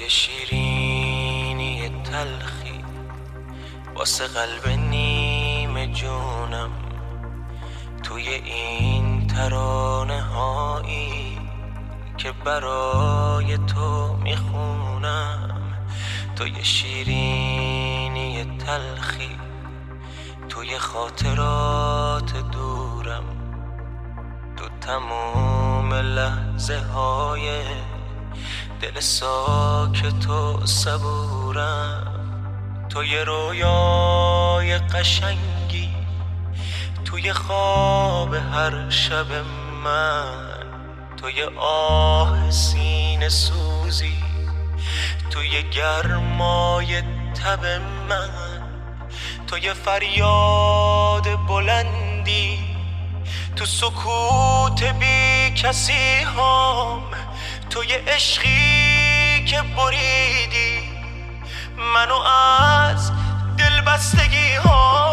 توی شیرینی تلخی واسه قلب نیم جونم، توی این ترانه هایی که برای تو میخونم، توی شیرینی تلخی، توی خاطرات دورم، تو تموم لحظه های دل ساکت و صبورم، توی رویای قشنگی، توی خواب هر شب من، توی آه سینه سوزی، توی گرمای تب من، توی فریاد بلندی، تو سکوت بی کسی هام، توی عشقی که بریدی منو از دل بستگی ها.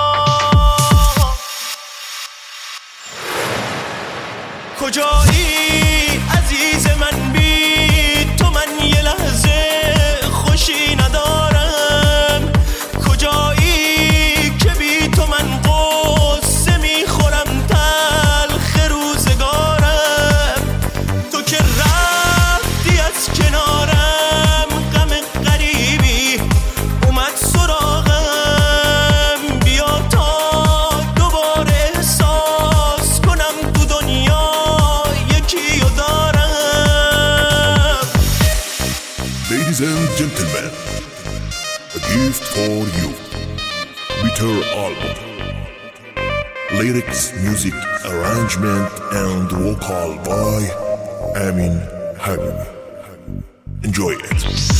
کجایی عزیز من، بی تو من یه لحظه خوشی ندارم، کجایی که بی تو من قصه میخورم تلخ روزگارم، تو که رفتی از کنارم غم غریبی اومد سراغم، بیا تا دوباره احساس کنم تو دنیا یکیو دارم. Ladies and gentlemen, a gift for you. Bitter album. Lyrics, music, arrangement and vocal by Amin Habibi. Enjoy it.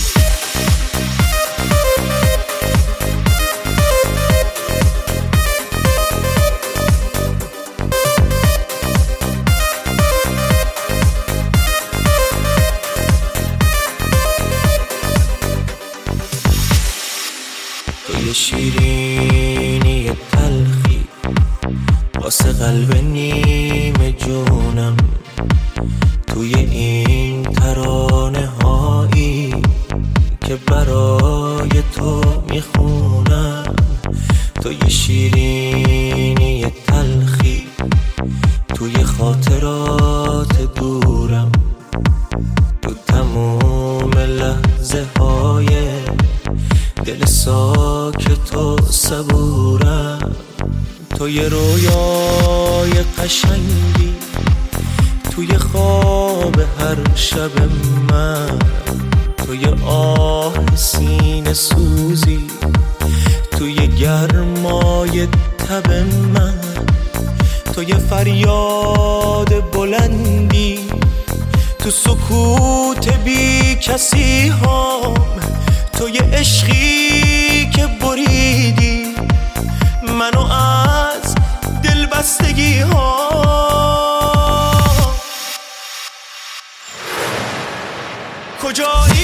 توی شیرینی تلخی واسه قلب نیم جونم، توی این ترانه هایی که برای تو میخونم، توی شیرینی تلخی، توی خاطرات دورم، تو تموم لحظه های دل ساکت و صبورم، توی رویای قشنگی، توی خواب هر شب من، توی آه سینه سوزی، توی گرمای تب من، توی فریاد بلندی، تو سکوت بی کسی هام، توی عشقی که بریدی منو از دل بستگی ها. کجایی